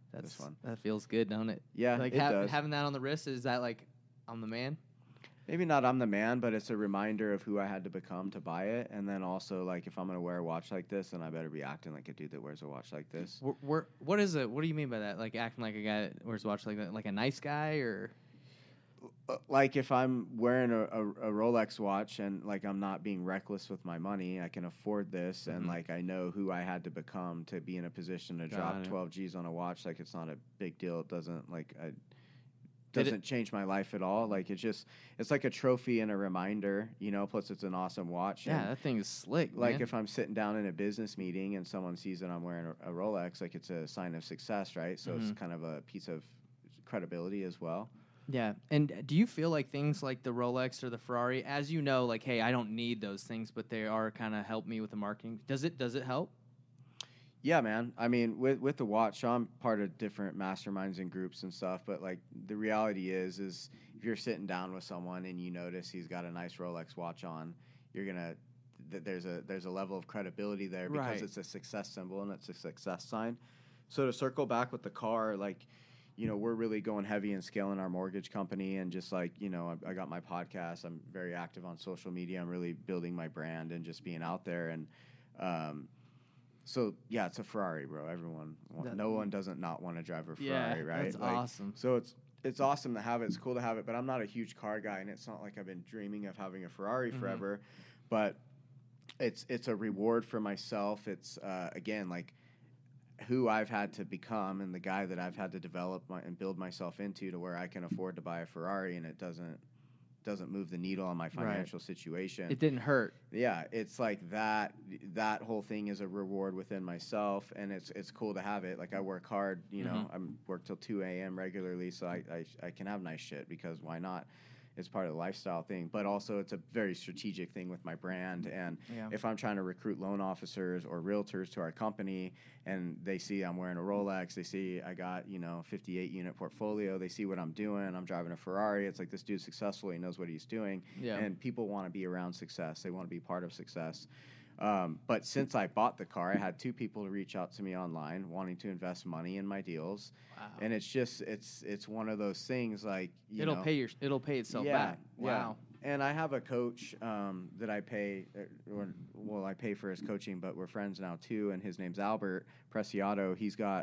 That's fun. That feels good, don't it? Yeah, like it ha- does. having that on the wrist, is that like I'm the man? Maybe not I'm the man, but it's a reminder of who I had to become to buy it. And then also, like, if I'm going to wear a watch like this, then I better be acting like a dude that wears a watch like this. We're, we're, what is it? What do you mean by that? Like acting like a guy that wears a watch like that? Like a nice guy or? Uh, Like, if I'm wearing a, a, a Rolex watch and, like, I'm not being reckless with my money, I can afford this. And, Mhm. like, I know who I had to become to be in a position to Got drop it. twelve G's on a watch. Like, it's not a big deal. It doesn't, like, I, Did it- doesn't change my life at all. Like, it's just, it's like a trophy and a reminder, you know, plus it's an awesome watch. Yeah, and that thing is slick. like man. if I'm sitting down in a business meeting and someone sees that I'm wearing a, a Rolex, like it's a sign of success, right? So Mhm. it's kind of a piece of credibility as well. Yeah. And do you feel like things like the Rolex or the Ferrari, as you know, like, hey, I don't need those things, but they are kind of help me with the marketing. Does it does it help? Yeah, man. I mean, with with the watch, so I'm part of different masterminds and groups and stuff. But like the reality is, is if you're sitting down with someone and you notice he's got a nice Rolex watch on, you're gonna th- there's a there's a level of credibility there because Right. it's a success symbol and it's a success sign. So to circle back with the car, like, you know, we're really going heavy and scaling our mortgage company, and just like, you know, I, I got my podcast. I'm very active on social media. I'm really building my brand and just being out there. And um, so yeah, it's a Ferrari, bro. Everyone, wa- That- no one doesn't not want to drive a Ferrari, Yeah, right? that's Like, awesome. So it's it's awesome to have it. It's cool to have it, but I'm not a huge car guy, and it's not like I've been dreaming of having a Ferrari Mhm. forever. But it's it's a reward for myself. It's uh, again like who I've had to become and the guy that I've had to develop my, and build myself into to where I can afford to buy a Ferrari and it doesn't doesn't move the needle on my Right. financial situation. It didn't hurt. Yeah, it's like that that whole thing is a reward within myself, and it's it's cool to have it. Like I work hard, you know, Mhm. I'm work till two a.m. regularly, so I, I I can have nice shit because why not? It's part of the lifestyle thing, but also it's a very strategic thing with my brand. And Yeah. if I'm trying to recruit loan officers or realtors to our company, and they see I'm wearing a Rolex, they see I got, you know, fifty-eight unit portfolio, they see what I'm doing, I'm driving a Ferrari. It's like this dude's successful, he knows what he's doing, Yeah. and people want to be around success. They want to be part of success. Um, but since I bought the car, I had two people to reach out to me online wanting to invest money in my deals. Wow. And it's just it's it's one of those things like you it'll know, pay your it'll pay itself yeah, back. yeah. Wow. And I have a coach um, that I pay, uh, or, well, I pay for his coaching, but we're friends now too. And his name's Albert Preciado. He's got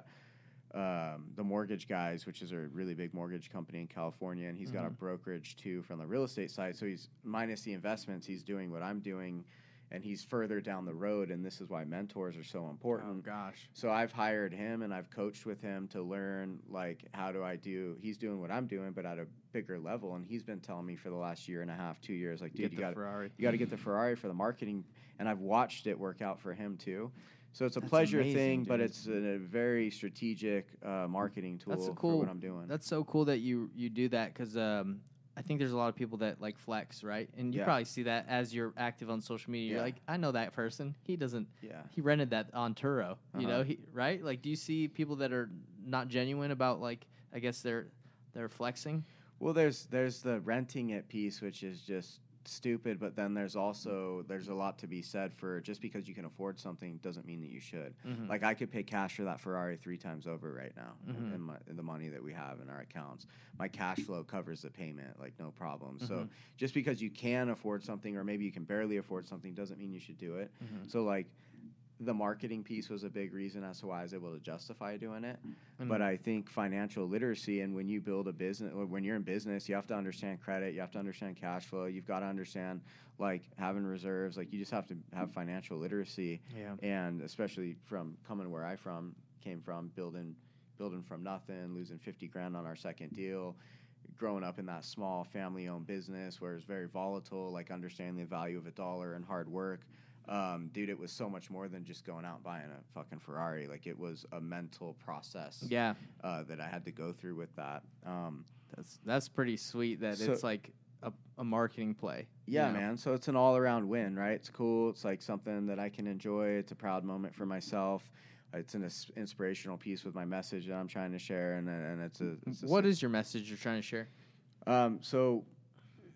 um, the Mortgage Guys, which is a really big mortgage company in California, and he's got a Mhm. brokerage too from the real estate side. So he's minus the investments, he's doing what I'm doing, and he's further down the road. And this is why mentors are so important. Oh gosh. So I've hired him and I've coached with him to learn, like, how do I do, he's doing what I'm doing, but at a bigger level. And he's been telling me for the last year and a half, two years, like, dude, Get you the got Ferrari. you got to get the Ferrari for the marketing. And I've watched it work out for him too. So it's a That's pleasure amazing, thing, but dude. it's a, a very strategic uh, marketing tool That's a for cool. what I'm doing. That's so cool that you you do that because um, I think there's a lot of people that like flex, right? And you Yeah. probably see that as you're active on social media. You're Yeah. like, I know that person. He doesn't. yeah. He rented that on Turo. You Uh-huh. know, he right? Like, do you see people that are not genuine about like? I guess they're they're flexing. Well, there's there's the renting it piece, which is just stupid, but then there's also there's a lot to be said for just because you can afford something doesn't mean that you should. Mhm. Like I could pay cash for that Ferrari three times over right now, Mhm. in, my, in the money that we have in our accounts. My cash flow covers the payment, like no problem. So Mhm. just because you can afford something, or maybe you can barely afford something, doesn't mean you should do it. Mhm. So like. The marketing piece was a big reason as to why I was able to justify doing it. Mhm. But I think financial literacy, and when you build a business, or when you're in business, you have to understand credit, you have to understand cash flow, you've got to understand like having reserves, like you just have to have financial literacy. Yeah. And especially from coming where I from came from, building building from nothing, losing fifty grand on our second deal, growing up in that small family-owned business where it's very volatile, like understanding the value of a dollar and hard work. Um, dude, it was so much more than just going out and buying a fucking Ferrari. Like it was a mental process Yeah. uh, that I had to go through with that. Um, That's that's pretty sweet. That So- it's like a, a marketing play. you yeah, know? man. So it's an all-around win, right? It's cool. It's like something that I can enjoy. It's a proud moment for myself. It's an ins- inspirational piece with my message that I'm trying to share, and and it's a. It's a What is your message you're trying to share? Um, so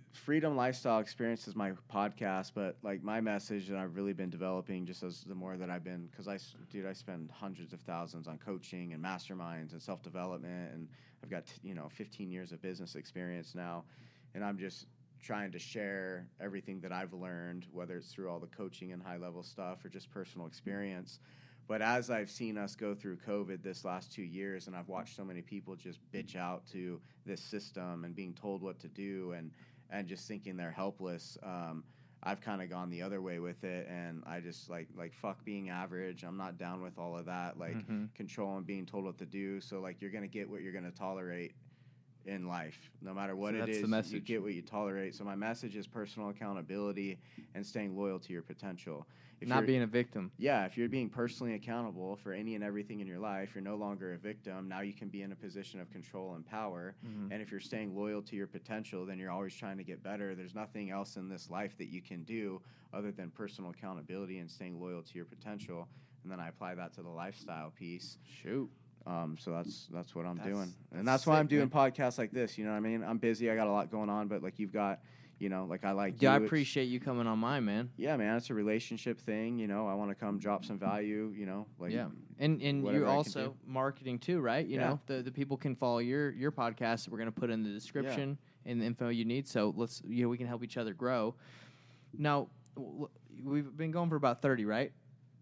Freedom Lifestyle Experience is my podcast, but like my message that I've really been developing just as the more that I've been, because I, dude, I spend hundreds of thousands on coaching and masterminds and self-development, and I've got, you know, fifteen years of business experience now, and I'm just trying to share everything that I've learned, whether it's through all the coaching and high-level stuff or just personal experience. But as I've seen us go through COVID this last two years, and I've watched so many people just bitch out to this system and being told what to do and and just thinking they're helpless, um, I've kind of gone the other way with it, and I just like like fuck being average. I'm not down with all of that, like Mm-hmm. control and being told what to do. So like you're gonna get what you're gonna tolerate in life, no matter what So it that's the is. message. You get what you tolerate. So my message is personal accountability and staying loyal to your potential. If Not you're- being a victim. Yeah, if you're being personally accountable for any and everything in your life, you're no longer a victim. Now you can be in a position of control and power. Mhm. And if you're staying loyal to your potential, then you're always trying to get better. There's nothing else in this life that you can do other than personal accountability and staying loyal to your potential. And then I apply that to the lifestyle piece. Shoot. Um, so that's that's what I'm That's- doing, that's and that's why I'm sick, doing man. podcasts like this. You know what I mean? I'm busy. I got a lot going on, but like you've got, you know, like I like. Yeah, I you, it's- appreciate you coming on mine, man. Yeah, man, it's a relationship thing. You know, I want to come drop some value. You know, like Yeah. And and whatever you're I can also do. marketing too, right? You Yeah. know, the the people can follow your your podcast that we're gonna put in the description and the info you need. So let's you know we can help each other grow. Now w- we've been going for about thirty, right?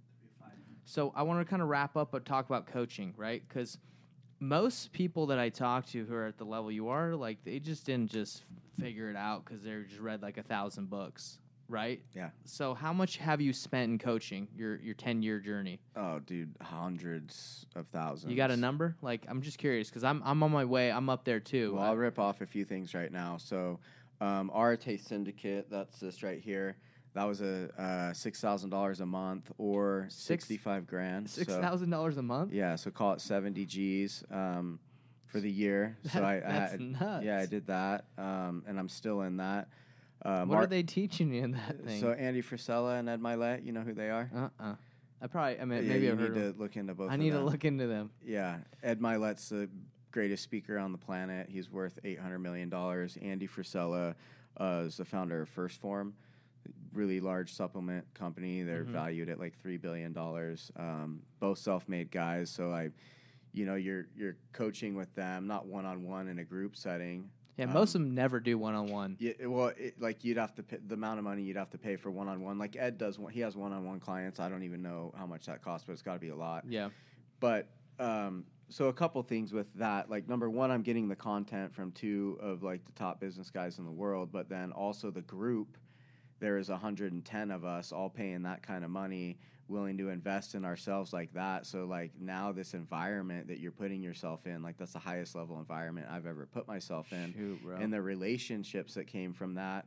So I want to kind of wrap up but talk about coaching, right? Because most people that I talk to who are at the level you are, like they just didn't just figure it out because they just read like a thousand books, right? Yeah. So how much have you spent in coaching your your ten year journey? Oh, dude, hundreds of thousands. You got a number? Like, I'm just curious because I'm I'm on my way. I'm up there too. Well, I'll rip off a few things right now. So, um, Arate Syndicate, that's this right here. That was a uh, six thousand dollars a month or Six- sixty-five grand. Six So- thousand dollars a month. Yeah, so call it seventy G's um, for the year. So I, I That's had, nuts. yeah, I did that, um, and I'm still in that. Uh, What Mar- are they teaching you in that thing? So Andy Frisella and Ed Milet, you know who they are? uh uh I probably. I mean, Yeah, maybe you I've need heard. to of them. look into both. I of need to them. look into them. Yeah, Ed Milet's the greatest speaker on the planet. He's worth eight hundred million dollars. Andy Frisella uh, is the founder of First Form, really large supplement company. They're Mhm. valued at like three billion dollars. Um, both self-made guys. So I, you know, you're you're coaching with them, not one-on-one in a group setting. Yeah, Um, most of them never do one on one. Yeah, well, it, like you'd have to pay, the amount of money you'd have to pay for one-on-one. Like Ed does, one, he has one-on-one clients. I don't even know how much that costs, but it's got to be a lot. Yeah. But um, so a couple things with that. Like number one, I'm getting the content from two of like the top business guys in the world, but then also the group. There is one hundred ten of us all paying that kind of money, willing to invest in ourselves like that. So like now this environment that you're putting yourself in, like that's the highest level environment I've ever put myself in. Shoot, bro. And the relationships that came from that.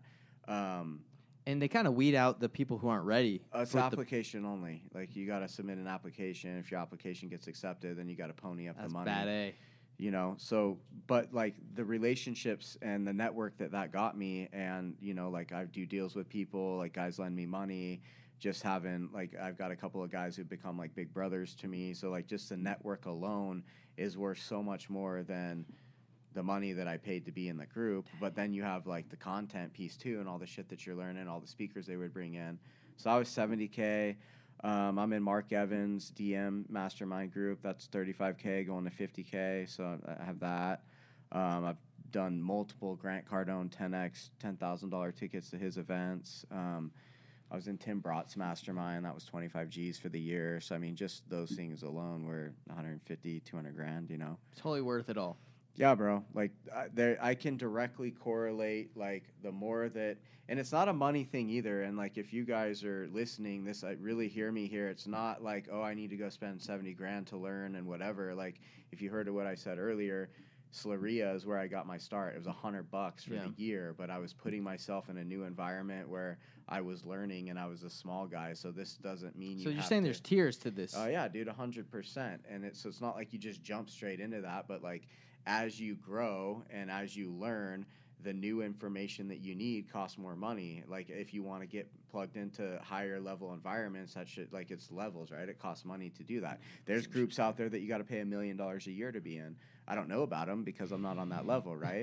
Um, And they kind of weed out the people who aren't ready. it's for the- application only. Like you got to submit an application. If your application gets accepted, then you got to pony up That's the money. bad A. You know, so but like the relationships and the network that that got me, and you know, like I do deals with people, like guys lend me money. Just having like I've got a couple of guys who've become like big brothers to me. So like just the network alone is worth so much more than the money that I paid to be in the group. But then you have like the content piece too, and all the shit that you're learning, all the speakers they would bring in. So I was seventy K. Um, I'm in Mark Evans' D M mastermind group. That's thirty-five K going to fifty K. So I have that. Um, I've done multiple Grant Cardone ten X, ten thousand dollars tickets to his events. Um, I was in Tim Brott's mastermind. That was twenty-five G's for the year. So, I mean, just those things alone were one hundred fifty, two hundred grand, you know? Totally worth it all. Yeah, bro. Like I, there, I can directly correlate. Like the more that, and it's not a money thing either. And like if you guys are listening, this I really hear me here. It's not like oh, I need to go spend seventy grand to learn and whatever. Like if you heard of what I said earlier, Slaria is where I got my start. It was a hundred bucks for Yeah. the year, but I was putting myself in a new environment where I was learning and I was a small guy. So this doesn't mean you. So you're have saying to, there's tiers to this. Oh yeah, dude, a hundred percent. And it's so it's not like you just jump straight into that, but like as you grow and as you learn, the new information that you need costs more money. Like if you want to get plugged into higher level environments, that shit like it's levels, right? It costs money to do that. There's groups out there that you got to pay a million dollars a year to be in. I don't know about them because I'm not on that level, right?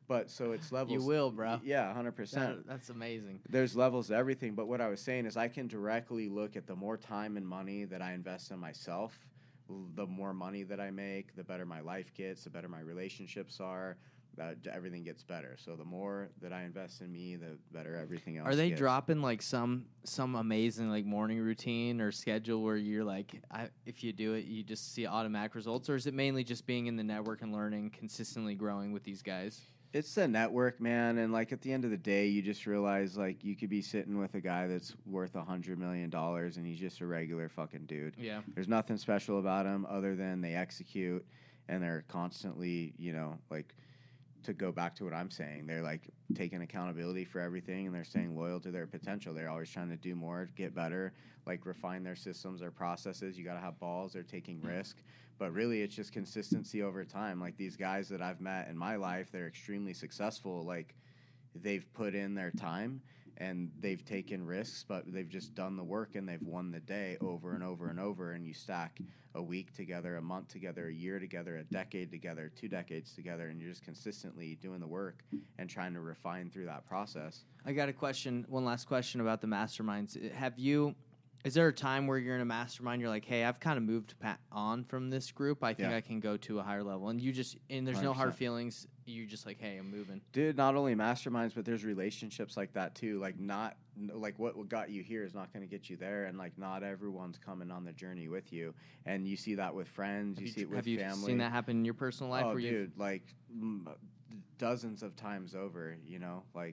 but so it's levels. You will, bro. Yeah, one hundred percent. That, that's amazing. There's levels to everything, but what I was saying is I can directly look at the more time and money that I invest in myself, the more money that I make, the better my life gets, the better my relationships are, that everything gets better. So the more that I invest in me, the better everything else Are they gets. dropping like some some amazing like morning routine or schedule where you're like, I, if you do it, you just see automatic results, or is it mainly just being in the network and learning, consistently growing with these guys? It's the network, man, and like at the end of the day, you just realize like you could be sitting with a guy that's worth a hundred million dollars, and he's just a regular fucking dude. Yeah. There's nothing special about him other than they execute, and they're constantly, you know, like to go back to what I'm saying, they're like taking accountability for everything, and they're staying loyal to their potential. They're always trying to do more, get better, like refine their systems, their processes. You got to have balls. They're taking risk. But really, it's just consistency over time. Like these guys that I've met in my life, they're extremely successful. Like they've put in their time and they've taken risks, but they've just done the work and they've won the day over and over and over. And you stack a week together, a month together, a year together, a decade together, two decades together, and you're just consistently doing the work and trying to refine through that process. I got a question, one last question about the masterminds. Have you... Is there a time where you're in a mastermind, you're like, hey, I've kind of moved pa- on from this group. I think Yeah. I can go to a higher level. And you just, and there's one hundred percent. no hard feelings. You're just like, hey, I'm moving. Dude, not only masterminds, but there's relationships like that too. Like not, like what what got you here is not going to get you there. And like not everyone's coming on the journey with you. And you see that with friends. Have You, you, see it with have you family. seen that happen in your personal life? Oh, where you've- dude, like mm, dozens of times over, you know, like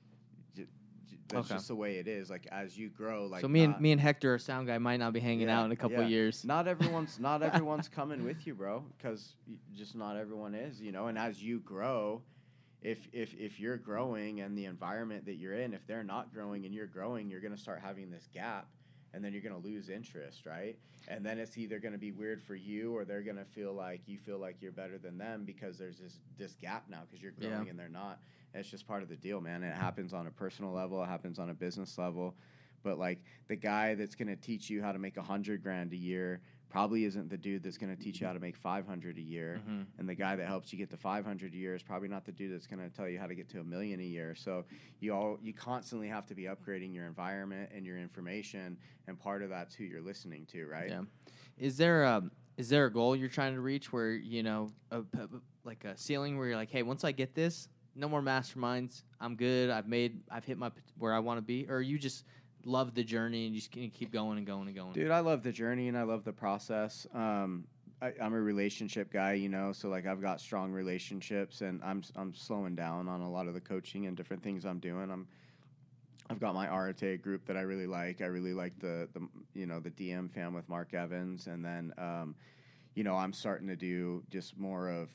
j- j- that's Okay. just the way it is. Like as you grow, like so me not- and me and Hector, our sound guy, might not be hanging Yeah, out in a couple yeah. of years. Not everyone's not everyone's coming with you, bro, because just not everyone is, you know. And as you grow, if if if you're growing and the environment that you're in, if they're not growing and you're growing, you're gonna start having this gap, and then you're gonna lose interest, right? And then it's either gonna be weird for you, or they're gonna feel like you feel like you're better than them because there's this this gap now because you're growing Yeah. and they're not. And it's just part of the deal, man. And it happens on a personal level, it happens on a business level. But like the guy that's going to teach you how to make a hundred grand a year probably isn't the dude that's going to teach you how to make five hundred a year. Mhm. And the guy that helps you get to five hundred a year is probably not the dude that's going to tell you how to get to a million a year. So you all you constantly have to be upgrading your environment and your information, and part of that's who you're listening to, right? Yeah. Is there a is there a goal you're trying to reach where you know a, a- like a ceiling where you're like, hey, once I get this, no more masterminds. I'm good. I've made I've hit my pot- where I want to be, or you just love the journey and you just gonna keep going and going and going. Dude, I love the journey and I love the process. Um, I, I'm a relationship guy, you know, so like I've got strong relationships, and I'm I'm slowing down on a lot of the coaching and different things I'm doing. I'm I've got my Arate group that I really like. I really like the the you know the D M fam with Mark Evans, and then um, you know I'm starting to do just more of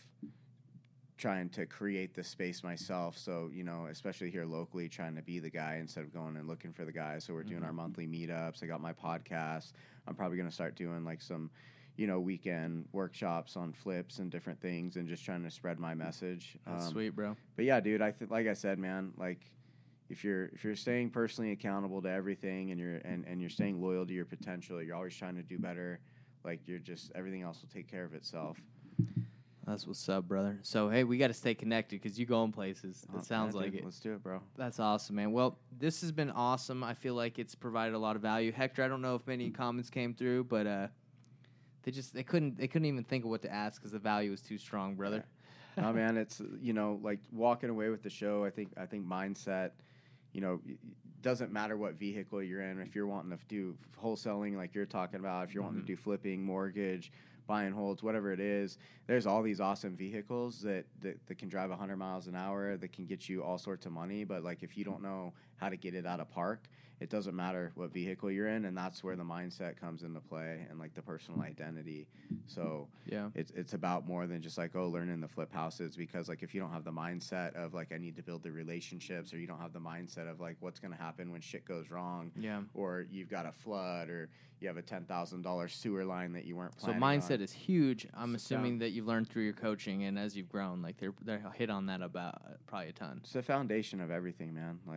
trying to create the space myself. So, you know, especially here locally, trying to be the guy instead of going and looking for the guy. So we're doing Mhm. our monthly meetups. I got my podcast. I'm probably going to start doing like some, you know, weekend workshops on flips and different things, and just trying to spread my message. That's Um, sweet, bro. But yeah, dude, I th- like I said, man, like if you're if you're staying personally accountable to everything, and you're and, and you're staying loyal to your potential, you're always trying to do better. Like you're just everything else will take care of itself. That's what's up, brother. So hey, we got to stay connected because you going places. It Uh, sounds yeah, like dude, it. Let's do it, bro. That's awesome, man. Well, this has been awesome. I feel like it's provided a lot of value. Hector, I don't know if many comments came through, but uh, they just they couldn't they couldn't even think of what to ask because the value was too strong, brother. No, man, it's you know like walking away with the show. I think I think mindset. You know, y- y- doesn't matter what vehicle you're in. If you're wanting to do wholesaling, like you're talking about, if you're wanting Mhm. to do flipping, mortgage, buy and holds, whatever it is, there's all these awesome vehicles that, that, that can drive one hundred miles an hour, that can get you all sorts of money. But like if you don't know how to get it out of park, it doesn't matter what vehicle you're in, and that's where the mindset comes into play, and like the personal identity. So Yeah. it's it's about more than just like, oh, learning the flip houses, because like if you don't have the mindset of like I need to build the relationships, or you don't have the mindset of like what's going to happen when shit goes wrong, Yeah. or you've got a flood, or you have a ten thousand dollars sewer line that you weren't So planning mindset on. is huge. I'm Sit assuming down. that you've learned through your coaching and as you've grown, like they're they hit on that about uh, probably a ton. It's the foundation of everything, man. Like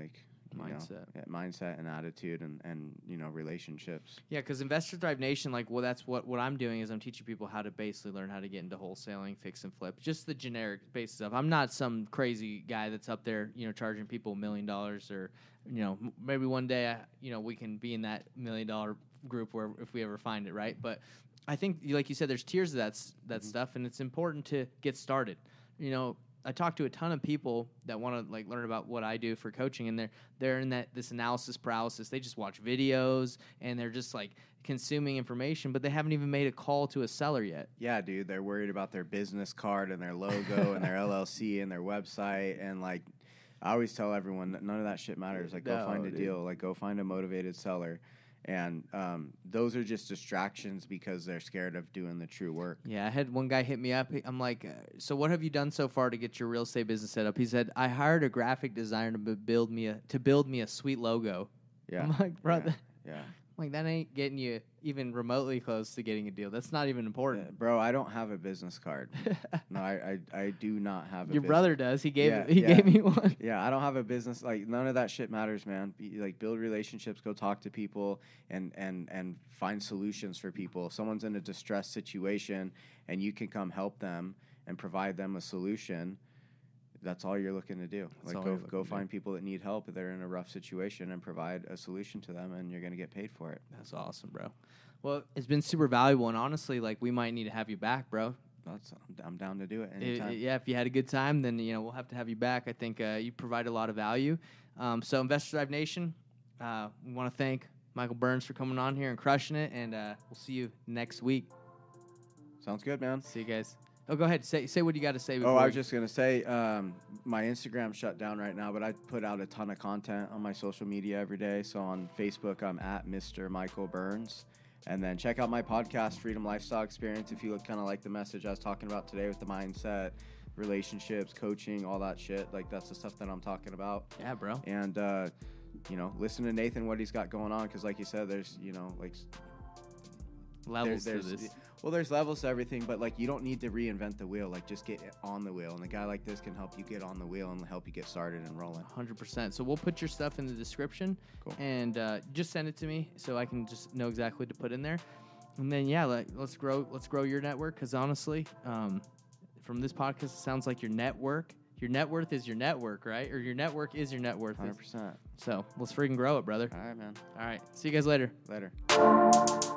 you Mindset. know, yeah, mindset and attitude and, and, you know, relationships. Yeah, because Investor Thrive Nation, like, well, that's what, what I'm doing is I'm teaching people how to basically learn how to get into wholesaling, fix and flip, just the generic base stuff. I'm not some crazy guy that's up there, you know, charging people a million dollars or, you know, m- maybe one day, I, you know, we can be in that million dollar group where if we ever find it, right? But I think, like you said, there's tiers of that, s- that Mhm. stuff, and it's important to get started. You know, I talk to a ton of people that want to like learn about what I do for coaching, and they're they're in that this analysis paralysis. They just watch videos and they're just like consuming information, but they haven't even made a call to a seller yet. Yeah, dude, they're worried about their business card and their logo and their L L C and their website. And like, I always tell everyone that none of that shit matters. Like, go No, find a dude. deal. Like, go find a motivated seller. And um, those are just distractions because they're scared of doing the true work. Yeah, I had one guy hit me up. He- I'm like, uh, so what have you done so far to get your real estate business set up? He said, I hired a graphic designer to bu- build me a to build me a sweet logo. Yeah. I'm like, brother, Yeah. yeah. like that ain't getting you even remotely close to getting a deal. That's not even Yeah, important. bro, I don't have a business card. No, I, I, I do not have a Your business. brother does. He gave Yeah, he yeah. gave me one. Yeah, I don't have a business. Like, none of that shit matters, man. Be, like, build relationships, go talk to people, and, and, and find solutions for people. If someone's in a distressed situation and you can come help them and provide them a solution, that's all you're looking to do. That's like, all go you're go looking to find people that need help, that are in a rough situation, and provide a solution to them, and you're going to get paid for it. That's awesome, bro. Well, it's been super valuable, and honestly, like we might need to have you back, bro. That's, I'm down to do it I- anytime. I- yeah, if you had a good time, then you know we'll have to have you back. I think uh, you provide a lot of value. Um, so, Investor Drive Nation, uh, we want to thank Michael Burns for coming on here and crushing it, and uh, we'll see you next week. Sounds good, man. See you guys. Oh, go ahead. Say say what you got to say. Oh, Before I was we- just gonna say, um, my Instagram's shut down right now, but I put out a ton of content on my social media every day. So on Facebook, I'm at Mister Michael Burns, and then check out my podcast, Freedom Lifestyle Experience, if you look kind of like the message I was talking about today with the mindset, relationships, coaching, all that shit. Like, that's the stuff that I'm talking about. Yeah, bro. And uh, you know, listen to Nathan, what he's got going on, because like you said, there's you know like Levels there's, to there's- this. Well, there's levels to everything, but like you don't need to reinvent the wheel. Like, just get on the wheel, and a guy like this can help you get on the wheel and help you get started and rolling. one hundred percent. So we'll put your stuff in the description, Cool. and uh, just send it to me so I can just know exactly what to put in there. And then yeah, like, let's grow let's grow your network, because honestly, um, from this podcast, it sounds like your network, your net worth is your network, right? Or your network is your net worth. one hundred percent. So let's freaking grow it, brother. All right, man. All right, see you guys later. Later.